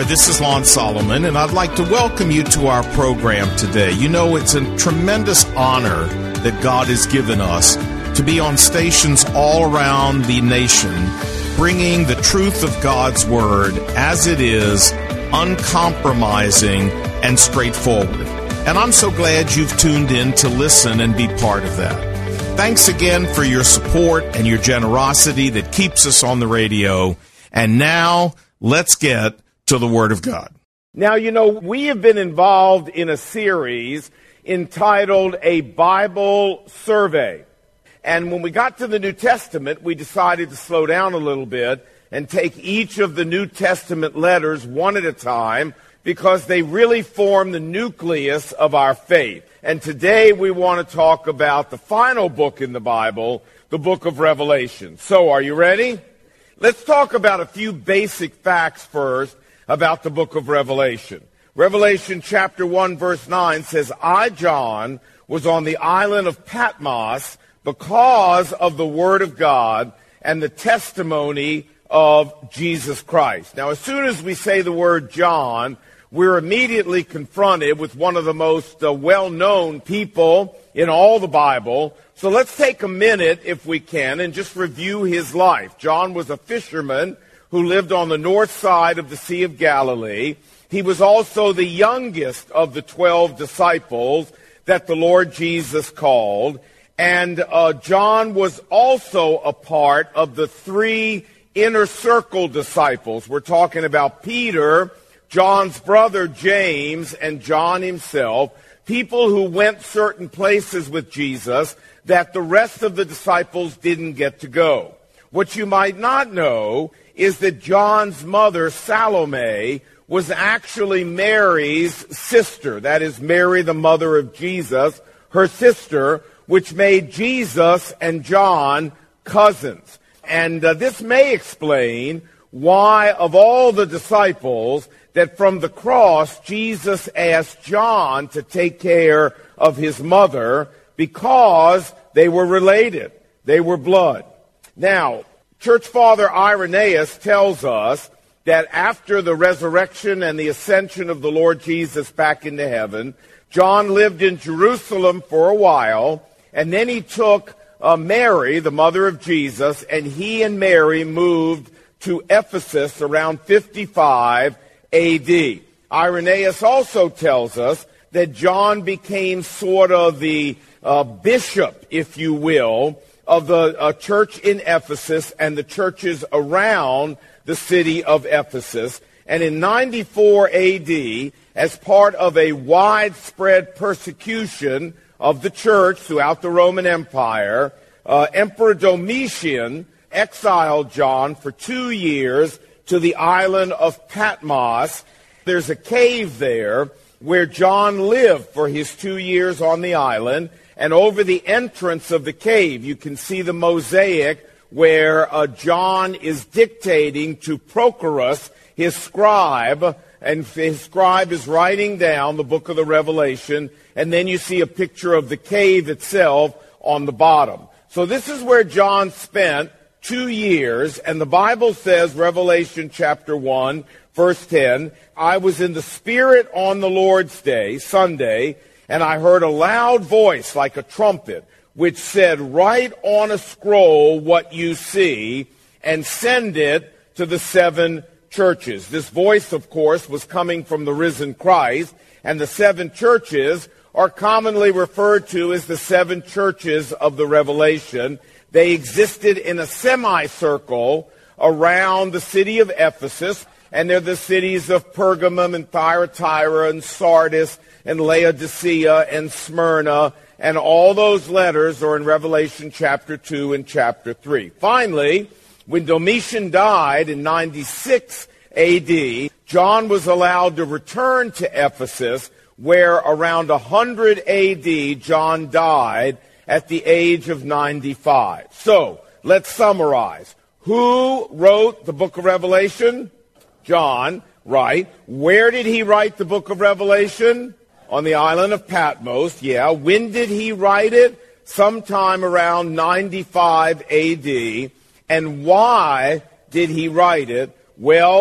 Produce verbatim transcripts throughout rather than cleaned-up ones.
there, this is Lon Solomon, and I'd like to welcome you to our program today. You know, it's a tremendous honor that God has given us to be on stations all around the nation, bringing the truth of God's Word as it is, uncompromising and straightforward. And I'm so glad you've tuned in to listen and be part of that. Thanks again for your support and your generosity that keeps us on the radio. And now, let's get to the Word of God. Now, you know, we have been involved in a series entitled A Bible Survey. And when we got to the New Testament, we decided to slow down a little bit and take each of the New Testament letters one at a time because they really form the nucleus of our faith. And today we want to talk about the final book in the Bible, the book of Revelation. So, are you ready? Let's talk about a few basic facts first about the book of Revelation. Revelation chapter one verse nine says, I, John, was on the island of Patmos because of the word of God and the testimony of Jesus Christ. Now, as soon as we say the word John, we're immediately confronted with one of the most uh, well-known people in all the Bible. So let's take a minute, if we can, and just review his life. John was a fisherman who lived on the north side of the Sea of Galilee. He was also the youngest of the twelve disciples that the Lord Jesus called. And uh, John was also a part of the three inner circle disciples. We're talking about Peter, John's brother James, and John himself, people who went certain places with Jesus that the rest of the disciples didn't get to go. What you might not know is that John's mother, Salome, was actually Mary's sister. That is, Mary, the mother of Jesus, her sister, which made Jesus and John cousins. And uh, this may explain why, of all the disciples, that from the cross, Jesus asked John to take care of his mother because they were related. They were blood. Now, Church Father Irenaeus tells us that after the resurrection and the ascension of the Lord Jesus back into heaven, John lived in Jerusalem for a while, and then he took uh, Mary, the mother of Jesus, and he and Mary moved to Ephesus around fifty-five A D. Irenaeus also tells us that John became sort of the uh, bishop, if you will, of the uh, church in Ephesus and the churches around the city of Ephesus. And in ninety-four A D, as part of a widespread persecution of the church throughout the Roman Empire, uh, Emperor Domitian exiled John for two years to the island of Patmos. There's a cave there where John lived for his two years on the island. And over the entrance of the cave, you can see the mosaic where uh, John is dictating to Prochorus, his scribe, and his scribe is writing down the book of the Revelation, and then you see a picture of the cave itself on the bottom. So this is where John spent two years, and the Bible says, Revelation chapter one, verse ten, I was in the Spirit on the Lord's day, Sunday, and I heard a loud voice like a trumpet, which said, write on a scroll what you see and send it to the seven churches. This voice, of course, was coming from the risen Christ, and the seven churches are commonly referred to as the seven churches of the Revelation. They existed in a semicircle around the city of Ephesus, and they're the cities of Pergamum and Thyatira and Sardis and Laodicea and Smyrna, and all those letters are in Revelation chapter two and chapter three. Finally, when Domitian died in ninety-six A D, John was allowed to return to Ephesus, where around one hundred A D John died at the age of ninety-five. So, let's summarize. Who wrote the book of Revelation? John, right. Where did he write the book of Revelation? On the island of Patmos, yeah. When did he write it? Sometime around ninety-five A D. And why did he write it? Well,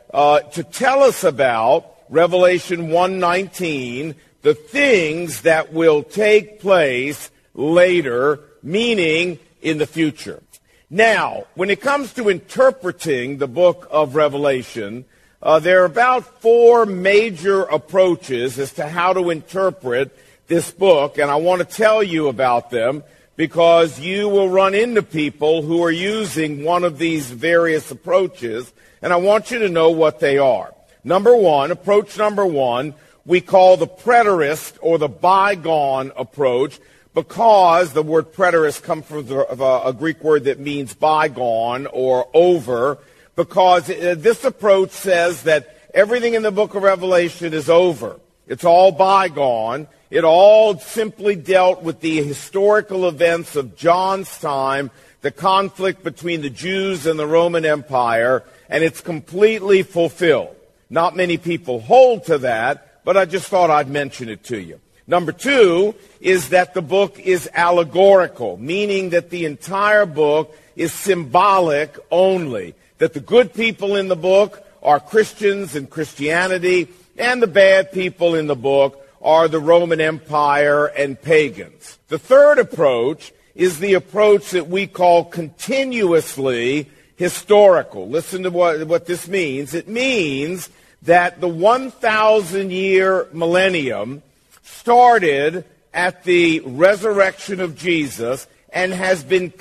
uh, to tell us about Revelation one nineteen, the things that will take place later, meaning in the future. Now, when it comes to interpreting the book of Revelation, uh, there are about four major approaches as to how to interpret this book, and I want to tell you about them because you will run into people who are using one of these various approaches, and I want you to know what they are. Number one, approach number one, we call the preterist or the bygone approach, because the word preterist comes from the, a Greek word that means bygone or over, because this approach says that everything in the book of Revelation is over. It's all bygone. It all simply dealt with the historical events of John's time, the conflict between the Jews and the Roman Empire, and it's completely fulfilled. Not many people hold to that, but I just thought I'd mention it to you. Number two is that the book is allegorical, meaning that the entire book is symbolic only, that the good people in the book are Christians and Christianity, and the bad people in the book are the Roman Empire and pagans. The third approach is the approach that we call continuously historical. Listen to what, what this means. It means that the one thousand year millennium started at the resurrection of Jesus and has been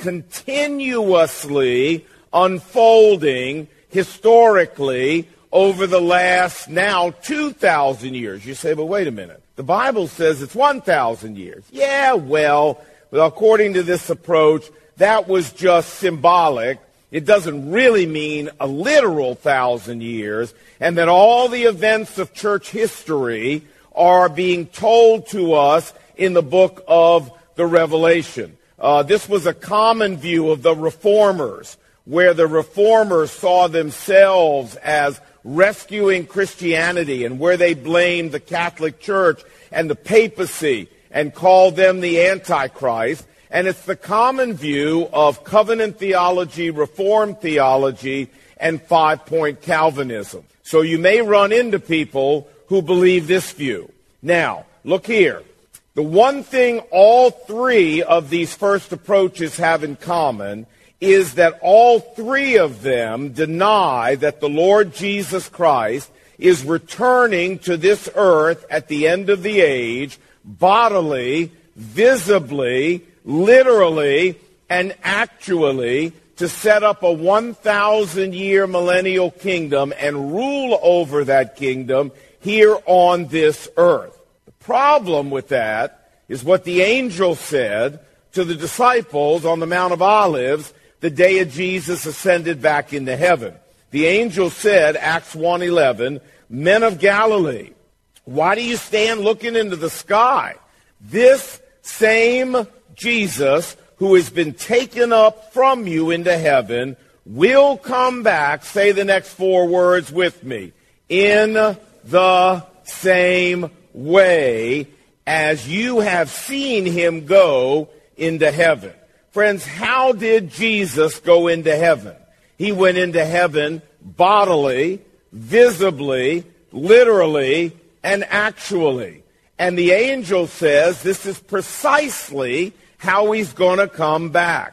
continuously unfolding historically over the last now two thousand years. You say, but wait a minute. The Bible says it's one thousand years. Yeah, well, according to this approach, that was just symbolic. It doesn't really mean a literal thousand years, and that all the events of church history are being told to us in the book of the Revelation. Uh, this was a common view of the Reformers, where the Reformers saw themselves as rescuing Christianity, and where they blamed the Catholic Church and the papacy and called them the Antichrist. And it's the common view of covenant theology, Reformed theology, and five-point Calvinism. So you may run into people who believe this view. Now, look here. The one thing all three of these first approaches have in common is that all three of them deny that the Lord Jesus Christ is returning to this earth at the end of the age, bodily, visibly, literally, and actually, to set up a one thousand year millennial kingdom and rule over that kingdom here on this earth. The problem with that is what the angel said to the disciples on the Mount of Olives the day of Jesus ascended back into heaven. The angel said, Acts one eleven, men of Galilee, why do you stand looking into the sky? This same Jesus who has been taken up from you into heaven will come back, say the next four words with me, in the same way as you have seen him go into heaven. Friends, how did Jesus go into heaven? He went into heaven bodily, visibly, literally, and actually. And the angel says this is precisely how he's going to come back.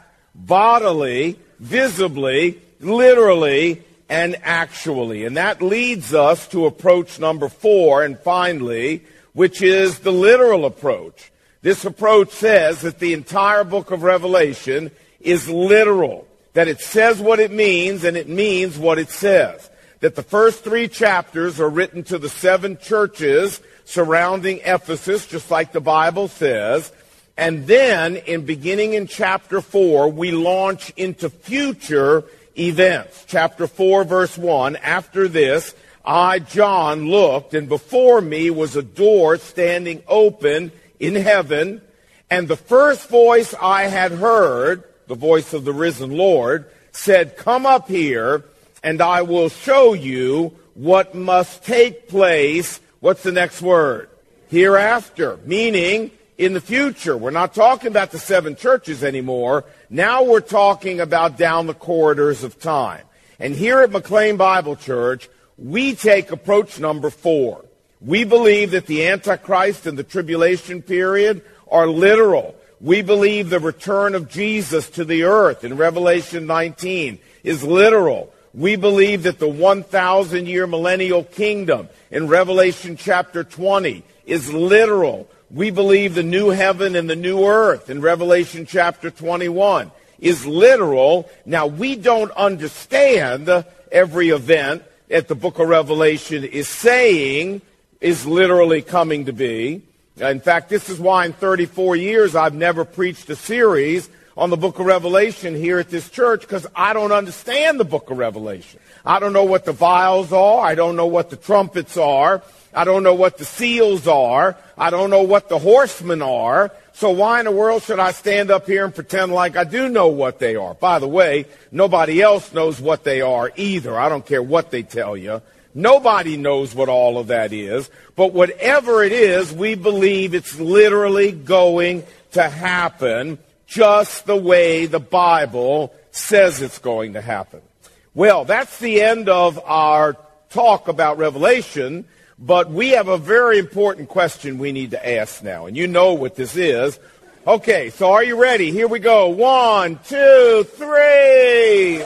Bodily, visibly, literally, and actually. And that leads us to approach number four, and finally, which is the literal approach. This approach says that the entire book of Revelation is literal, that it says what it means and it means what it says. That the first three chapters are written to the seven churches surrounding Ephesus, just like the Bible says. And then, in beginning in chapter four, we launch into future events. Chapter four, verse one, after this, I, John, looked, and before me was a door standing open in heaven, and the first voice I had heard, the voice of the risen Lord, said, come up here, and I will show you what must take place. What's the next word? Hereafter, meaning in the future. We're not talking about the seven churches anymore. Now we're talking about down the corridors of time. And here at McLean Bible Church, We take approach number four. We believe that the Antichrist and the tribulation period are literal. We believe the return of Jesus to the earth in Revelation nineteen is literal. We believe that the one thousand year millennial kingdom in Revelation chapter twenty is literal. We believe the new heaven and the new earth in Revelation chapter twenty-one is literal. Now, we don't understand every event that the book of Revelation is saying is literally coming to be. In fact, this is why in thirty-four years I've never preached a series on the book of Revelation here at this church, because I don't understand the book of Revelation. I don't know what the vials are. I don't know what the trumpets are. I don't know what the seals are. I don't know what the horsemen are. So why in the world should I stand up here and pretend like I do know what they are? By the way, nobody else knows what they are either. I don't care what they tell you. Nobody knows what all of that is. But whatever it is, we believe it's literally going to happen just the way the Bible says it's going to happen. Well, that's the end of our talk about Revelation, but we have a very important question we need to ask now, and you know what this is. Okay, so are you ready? Here we go. One, two, three.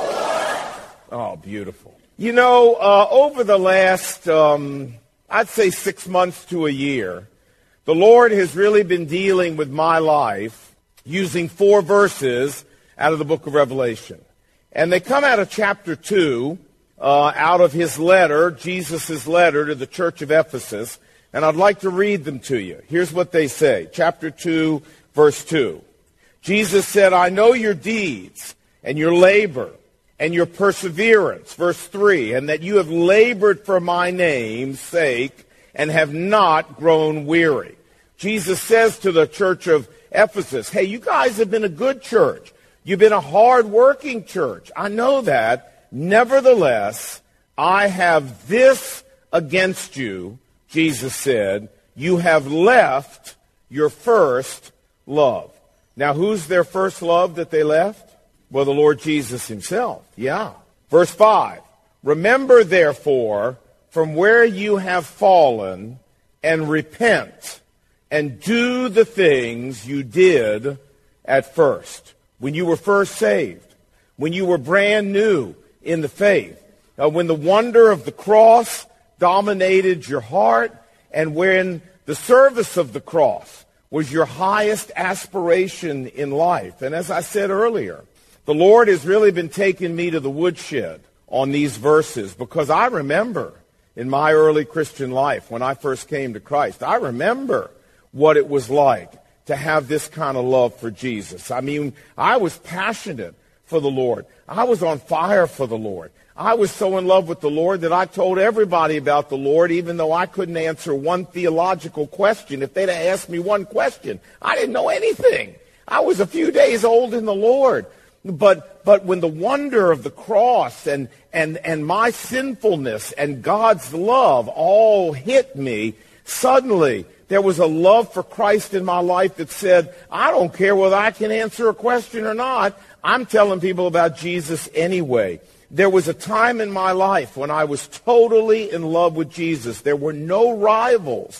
Oh, beautiful. You know, uh, over the last, um, I'd say six months to a year, the Lord has really been dealing with my life using four verses out of the book of Revelation. And they come out of chapter two, uh, out of his letter, Jesus' letter to the church of Ephesus. And I'd like to read them to you. Here's what they say. Chapter two, verse two. Jesus said, I know your deeds and your labor and your perseverance, verse three, and that you have labored for my name's sake and have not grown weary. Jesus says to the church of Ephesus, hey, you guys have been a good church. You've been a hard-working church. I know that. Nevertheless, I have this against you, Jesus said, you have left your first love. Now, who's their first love that they left? Well, the Lord Jesus himself. Yeah. Verse five. Remember, therefore, from where you have fallen, and repent, and do the things you did at first. When you were first saved. When you were brand new in the faith. Uh, when the wonder of the cross dominated your heart, and when the service of the cross was your highest aspiration in life. And as I said earlier, the Lord has really been taking me to the woodshed on these verses, because I remember in my early Christian life when I first came to Christ, I remember what it was like to have this kind of love for Jesus. I mean, I was passionate for the Lord. I was on fire for the Lord. I was so in love with the Lord that I told everybody about the Lord, even though I couldn't answer one theological question. If they'd have asked me one question, I didn't know anything. I was a few days old in the Lord. But but when the wonder of the cross and, and, and my sinfulness and God's love all hit me, suddenly there was a love for Christ in my life that said, I don't care whether I can answer a question or not. I'm telling people about Jesus anyway. There was a time in my life when I was totally in love with Jesus. There were no rivals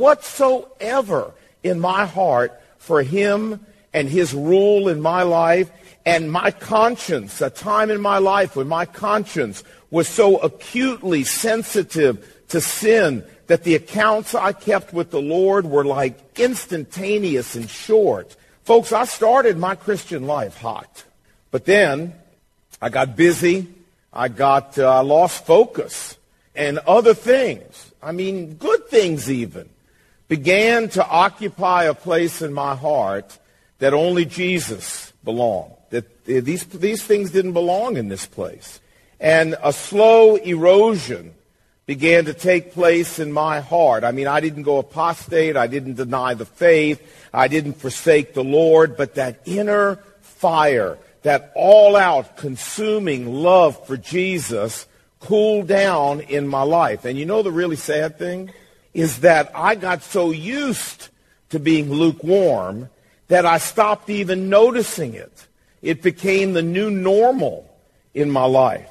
whatsoever in my heart for him and his rule in my life. And my conscience, a time in my life when my conscience was so acutely sensitive to sin that the accounts I kept with the Lord were like instantaneous and short. Folks, I started my Christian life hot. But then I got busy. I got uh, lost focus. And other things, I mean, good things even, began to occupy a place in my heart that only Jesus belonged. That these, these things didn't belong in this place. And a slow erosion began to take place in my heart. I mean, I didn't go apostate. I didn't deny the faith. I didn't forsake the Lord. But that inner fire, that all-out consuming love for Jesus cooled down in my life. And you know the really sad thing is that I got so used to being lukewarm that I stopped even noticing it. It became the new normal in my life.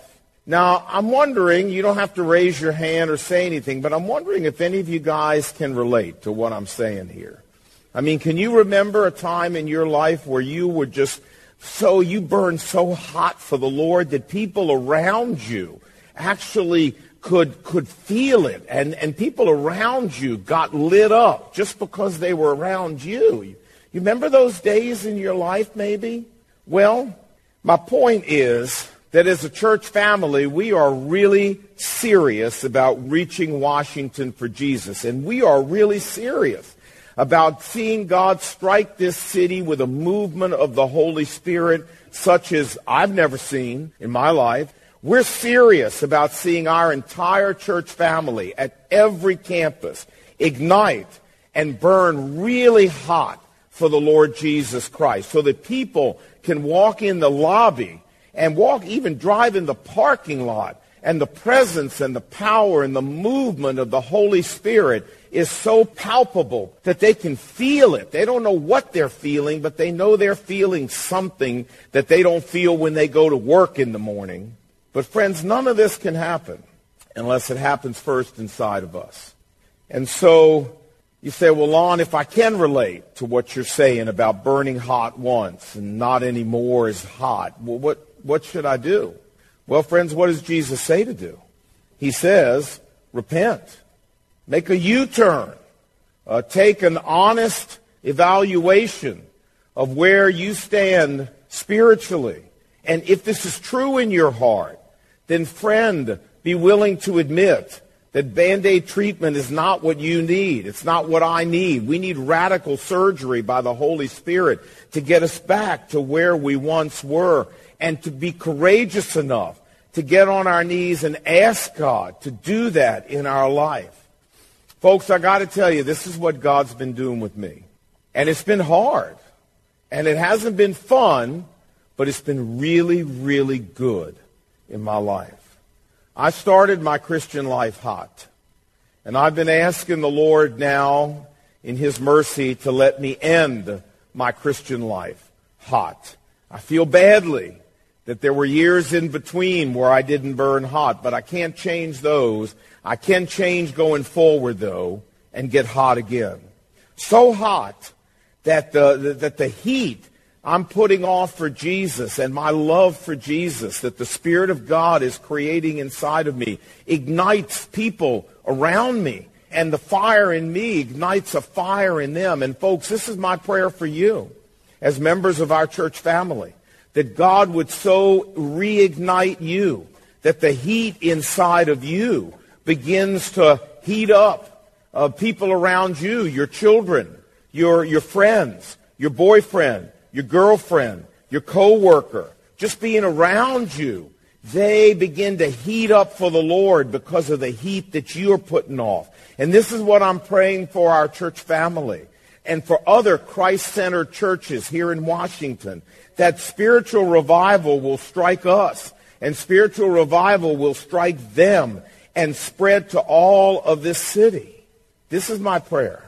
Now, I'm wondering, you don't have to raise your hand or say anything, but I'm wondering if any of you guys can relate to what I'm saying here. I mean, can you remember a time in your life where you were just so, you burned so hot for the Lord that people around you actually could could feel it, and, and people around you got lit up just because they were around you? You remember those days in your life, maybe? Well, my point is that as a church family, we are really serious about reaching Washington for Jesus, and we are really serious about seeing God strike this city with a movement of the Holy Spirit such as I've never seen in my life. We're serious about seeing our entire church family at every campus ignite and burn really hot for the Lord Jesus Christ, so that people can walk in the lobby and walk, even drive in the parking lot, and the presence and the power and the movement of the Holy Spirit is so palpable that they can feel it. They don't know what they're feeling, but they know they're feeling something that they don't feel when they go to work in the morning. But friends, none of this can happen unless it happens first inside of us. And so you say, well, Lon, if I can relate to what you're saying about burning hot once and not anymore is hot, well, what, what should I do? Well, friends, what does Jesus say to do? He says, repent. Make a U-turn. Uh, take an honest evaluation of where you stand spiritually. And if this is true in your heart, then, friend, be willing to admit that Band-Aid treatment is not what you need. It's not what I need. We need radical surgery by the Holy Spirit to get us back to where we once were, and to be courageous enough to get on our knees and ask God to do that in our life. Folks, I got to tell you, this is what God's been doing with me. And it's been hard. And it hasn't been fun, but it's been really, really good in my life. I started my Christian life hot. And I've been asking the Lord now, in His mercy, to let me end my Christian life hot. I feel badly that there were years in between where I didn't burn hot, but I can't change those. I can change going forward, though, and get hot again. So hot that the, that the heat I'm putting off for Jesus and my love for Jesus that the Spirit of God is creating inside of me ignites people around me, and the fire in me ignites a fire in them. And folks, this is my prayer for you as members of our church family, that God would so reignite you that the heat inside of you begins to heat up uh, people around you, your children, your, your friends, your boyfriend, your girlfriend, your coworker, just being around you. They begin to heat up for the Lord because of the heat that you're putting off. And this is what I'm praying for our church family and for other Christ-centered churches here in Washington, that spiritual revival will strike us, and spiritual revival will strike them and spread to all of this city. This is my prayer.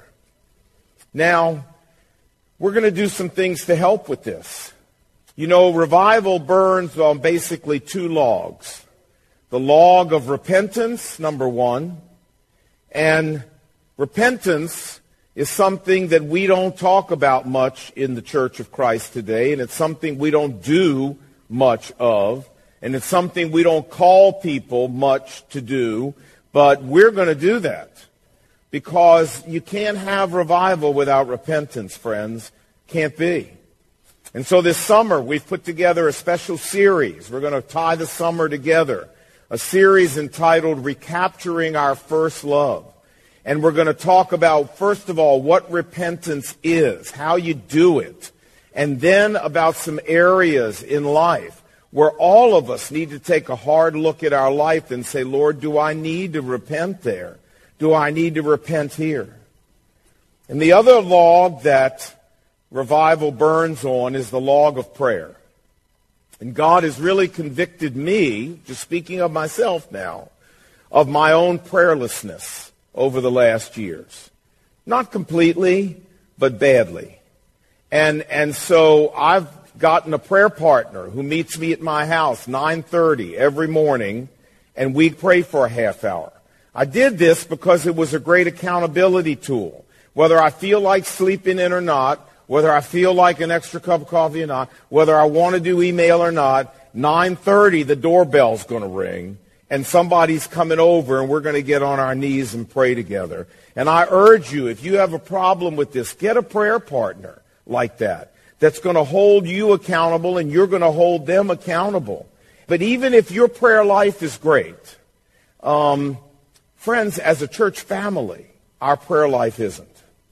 Now, we're going to do some things to help with this. You know, revival burns on basically two logs. The log of repentance, number one, and repentance is something that we don't talk about much in the Church of Christ today, and it's something we don't do much of, and it's something we don't call people much to do, but we're going to do that because you can't have revival without repentance, friends. Can't be. And so this summer, we've put together a special series. We're going to tie the summer together, a series entitled Recapturing Our First Love. And we're going to talk about, first of all, what repentance is, how you do it, and then about some areas in life where all of us need to take a hard look at our life and say, Lord, do I need to repent there? Do I need to repent here? And the other log that revival burns on is the log of prayer. And God has really convicted me, just speaking of myself now, of my own prayerlessness over the last years. Not completely, but badly. And and so I've gotten a prayer partner who meets me at my house nine thirty every morning, and we pray for a half hour. I did this because it was a great accountability tool. Whether I feel like sleeping in or not, whether I feel like an extra cup of coffee or not, whether I want to do email or not, nine thirty the doorbell's going to ring, and somebody's coming over, and we're going to get on our knees and pray together. And I urge you, if you have a problem with this, get a prayer partner like that that's going to hold you accountable, and you're going to hold them accountable. But even if your prayer life is great, um, friends, as a church family, our prayer life isn't.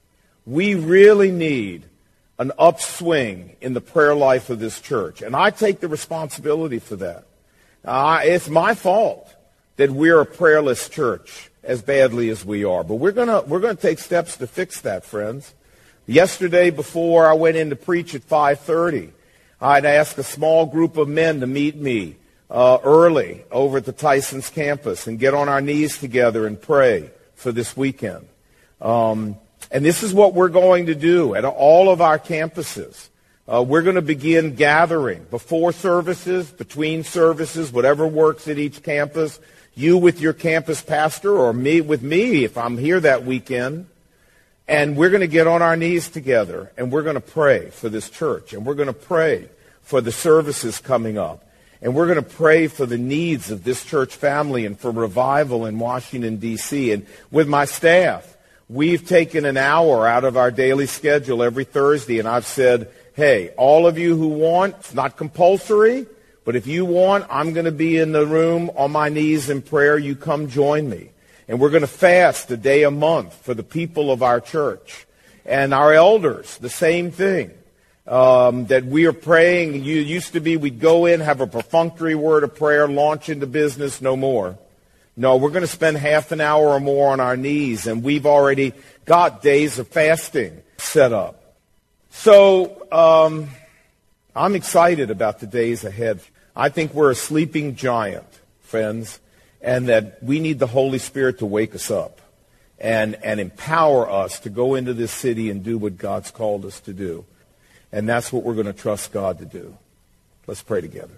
We really need an upswing in the prayer life of this church. And I take the responsibility for that. Uh, it's my fault that we're a prayerless church as badly as we are. But we're gonna we're gonna take steps to fix that, friends. Yesterday, before I went in to preach at five thirty, I'd asked a small group of men to meet me uh, early over at the Tyson's campus and get on our knees together and pray for this weekend. Um, and this is what we're going to do at all of our campuses. Uh, we're going to begin gathering before services, between services, whatever works at each campus. You with your campus pastor, or me with me if I'm here that weekend. And we're going to get on our knees together, and we're going to pray for this church. And we're going to pray for the services coming up. And we're going to pray for the needs of this church family and for revival in Washington, D C And with my staff, we've taken an hour out of our daily schedule every Thursday, and I've said, hey, all of you who want, it's not compulsory, but if you want, I'm going to be in the room on my knees in prayer. You come join me. And we're going to fast a day a month for the people of our church. And our elders, the same thing. Um, that we are praying. You used to be, we'd go in, have a perfunctory word of prayer, launch into business, no more. No, we're going to spend half an hour or more on our knees, and we've already got days of fasting set up. So um, I'm excited about the days ahead. I think we're a sleeping giant, friends, and that we need the Holy Spirit to wake us up and, and empower us to go into this city and do what God's called us to do. And that's what we're going to trust God to do. Let's pray together.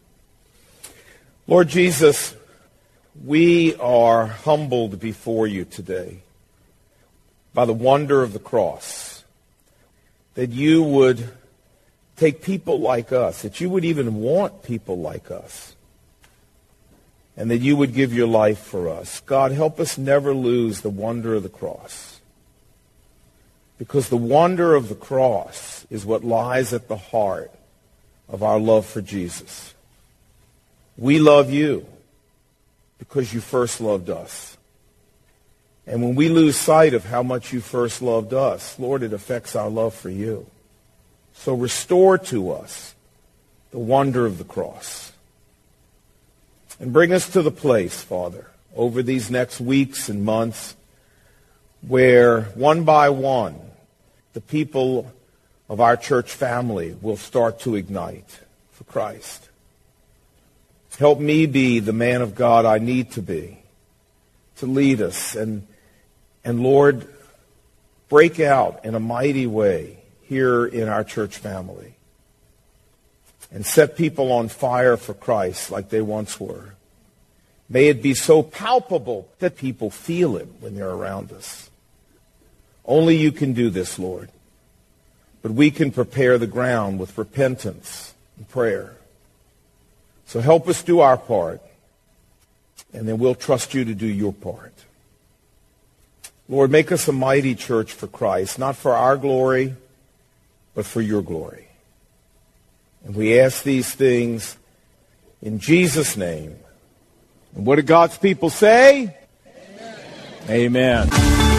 Lord Jesus, we are humbled before you today by the wonder of the cross, that you would take people like us, that you would even want people like us, and that you would give your life for us. God, help us never lose the wonder of the cross, because the wonder of the cross is what lies at the heart of our love for Jesus. We love you because you first loved us. And when we lose sight of how much you first loved us, Lord, it affects our love for you. So restore to us the wonder of the cross. And bring us to the place, Father, over these next weeks and months where one by one the people of our church family will start to ignite for Christ. Help me be the man of God I need to be to lead us. And, and Lord, break out in a mighty way here in our church family and set people on fire for Christ like they once were. May it be so palpable that people feel it when they're around us. Only you can do this, Lord. But we can prepare the ground with repentance and prayer. So help us do our part, and then we'll trust you to do your part. Lord, make us a mighty church for Christ, not for our glory, but for your glory. And we ask these things in Jesus' name. And what did God's people say? Amen.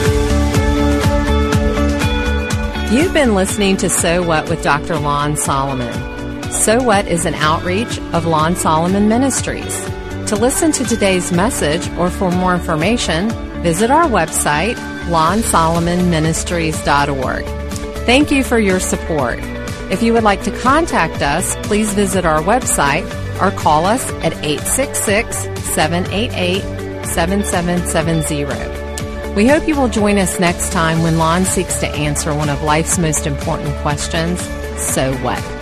Amen. You've been listening to So What with Doctor Lon Solomon. So What is an outreach of Lon Solomon Ministries. To listen to today's message or for more information, visit our website, lon solomon ministries dot org. Thank you for your support. If you would like to contact us, please visit our website or call us at eight six six, seven eight eight, seven seven seven zero. We hope you will join us next time when Lon seeks to answer one of life's most important questions, so what?